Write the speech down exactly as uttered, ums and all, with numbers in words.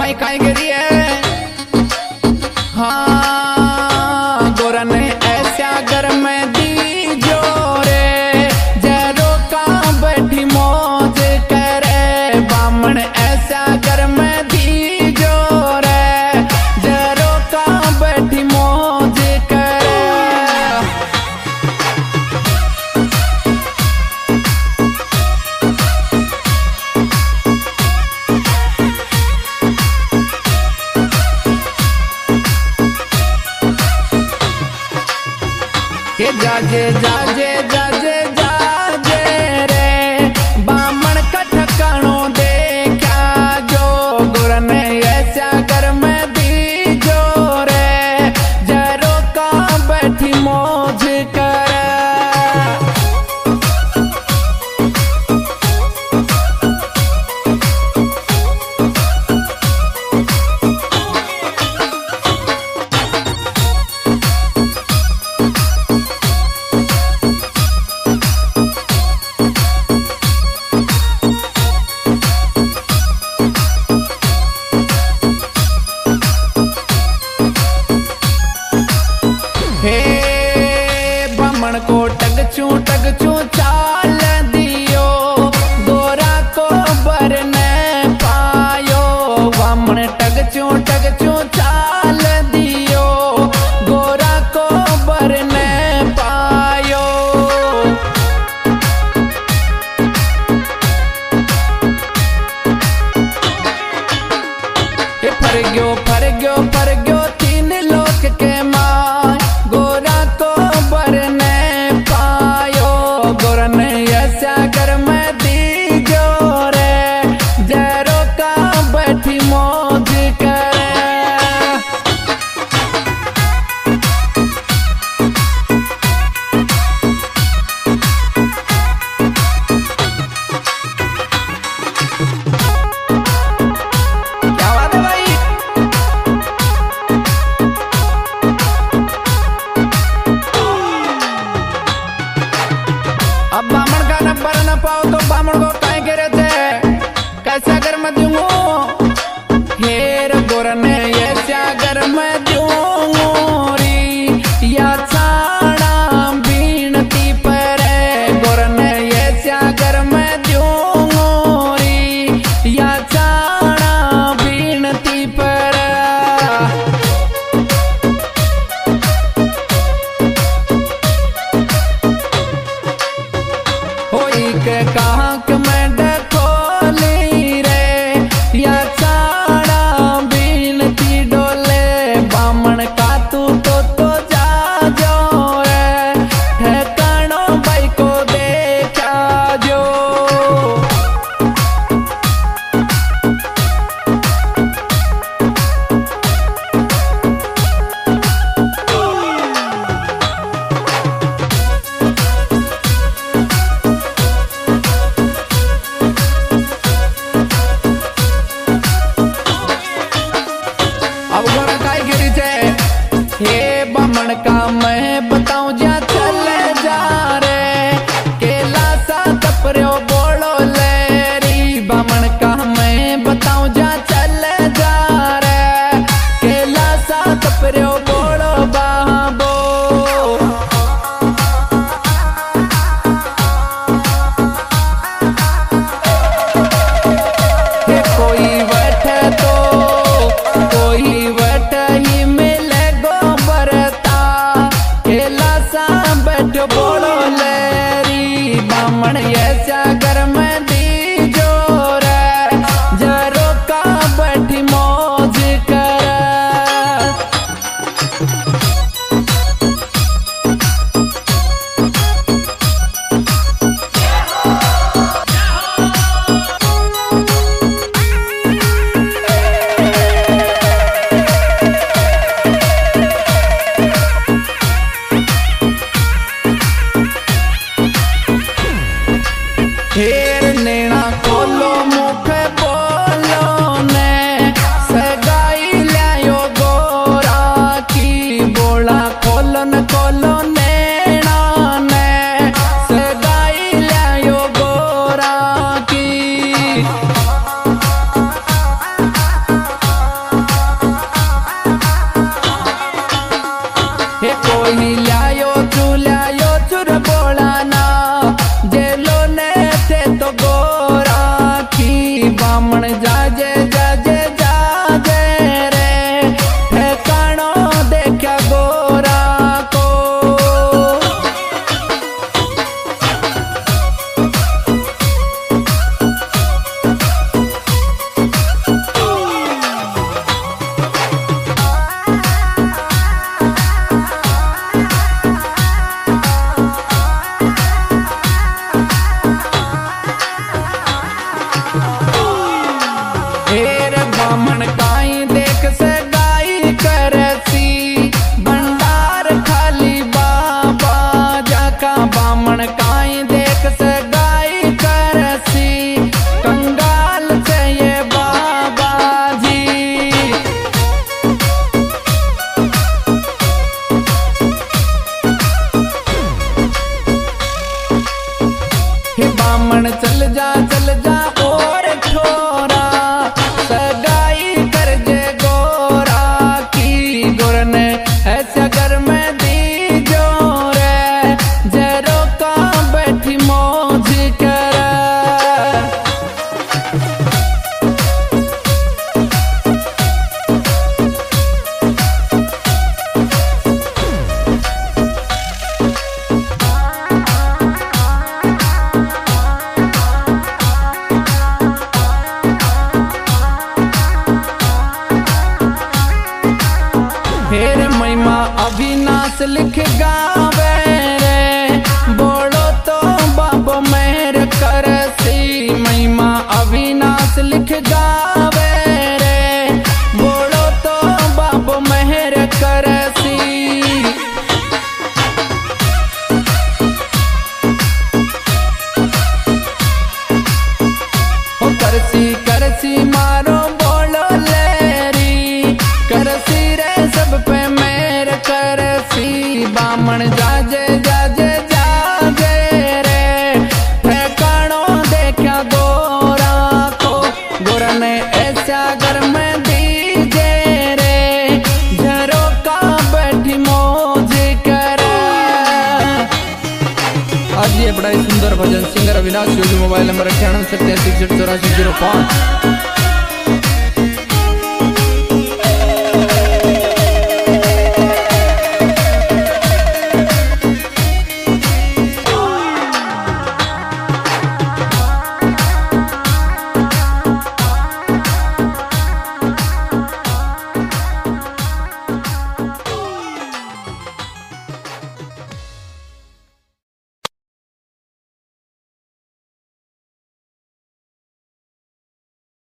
काई काई गिरी है। हाँ गोरा ने ऐसा घर में दी जोरे जरो का बैठी मौज करे बामण ऐसा घर में दी जोरे जरो का बैठी मौज करे। के जाजे जाजे जाजे जाजे रे बामण का ठकानो देखा जो गुर ने ऐसा घर में दी जो रे जरो का बैठी मौज करे। हे बामण को टगचू टगचू चाल दियो गोरा को बरने पायो बामण टगचू टगचू चाल दियो गोरा को बरने पायो। हे फर गयो फर गयो फर गयो तीन लोक के मां गोरा को बरने पायो हेर बामण काई देख से गाई करसी भंडार खाली बाबा जाका बामण काई देख से गाई करसी कंगाल से ये बाबा जी। हे बामण चल जा चल जा और छोरा सगाई कर जे गोरा की गोर ने ऐसा घर में दी जोरे जरो का बैठी मौज कर। हेर महिमा अविनाश लिख गावे रे बोलो तो बाबो मेहर करसी महिमा अविनाश लिख गावे रे बोलो तो बाबो मेहर करसी। ओ करसी करसी मारो बोलो लेरी करसी रे सब पे मेर करसी बामण जाजे जाजे जाजे रे ठिकानो देखा गोरा को गोरा ने ऐसा घर में दीजे रे झरो का बैठी मौज कर। आज ये बड़ा ही सुंदर भजन singer Avinash Yogi mobile number अठानवे सत्तासी चौरासी जीरो पाँच।